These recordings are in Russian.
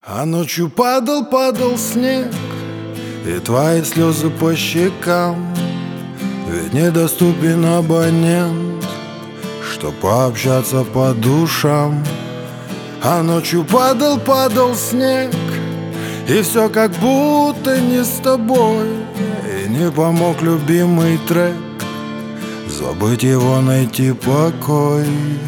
А ночью падал снег, и твои слезы по щекам. Ведь недоступен абонент, чтоб пообщаться по душам. А ночью падал снег, и все как будто не с тобой. И не помог любимый трек, забыть его, найти покой.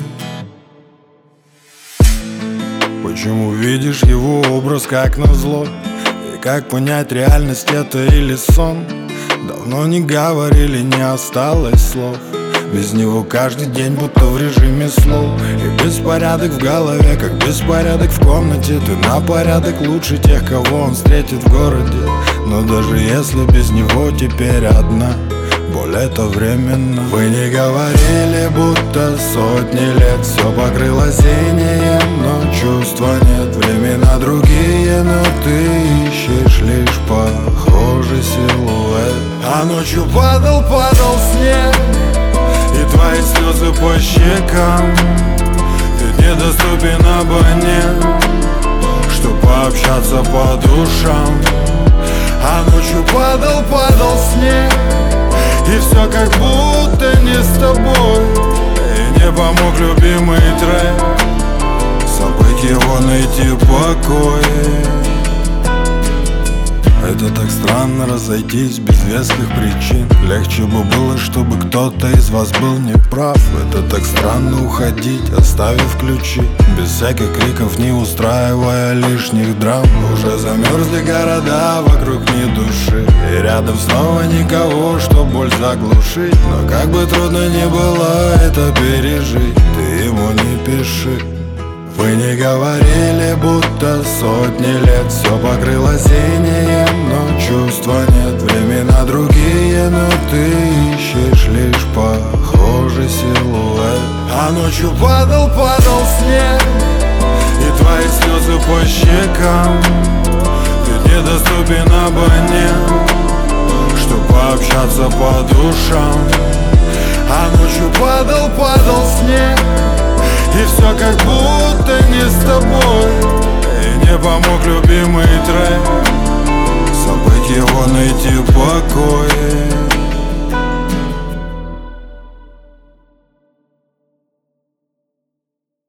Почему видишь его образ как назло? И как понять, реальность это или сон? Давно не говорили, не осталось слов. Без него каждый день будто в режиме слов. И беспорядок в голове, как беспорядок в комнате. Ты на порядок лучше тех, кого он встретит в городе. Но даже если без него теперь одна, боль это временно. Вы не говорили, будто сотни лет все покрыло синим, но чувства нет. Времена другие, но ты ищешь лишь похожий силуэт. А ночью падал снег, и твои слезы по щекам. Ведь недоступен абонент, чтоб пообщаться по душам. А ночью падал снег, и все как будто не с тобой. И не помог любимый трек, забыть его, найти покой. Это так странно разойтись без веских причин. Легче бы было, чтобы кто-то из вас был неправ. Это так странно уходить, оставив ключи, без всяких криков, не устраивая лишних драм. Уже замерзли города, вокруг ни души, и рядом снова никого, чтоб боль заглушить. Но как бы трудно ни было это пережить, ты ему не пиши. Вы не говорили, будто сотни лет все покрыло синим, но чувства нет. Времена другие, но ты ищешь лишь похожий силуэт. А ночью падал снег, и твои слезы по щекам. Ведь недоступен абонент, чтоб пообщаться по душам. А ночью падал снег, и все как будто не с тобой. И не помог любимый трек, забыть его, найти покой.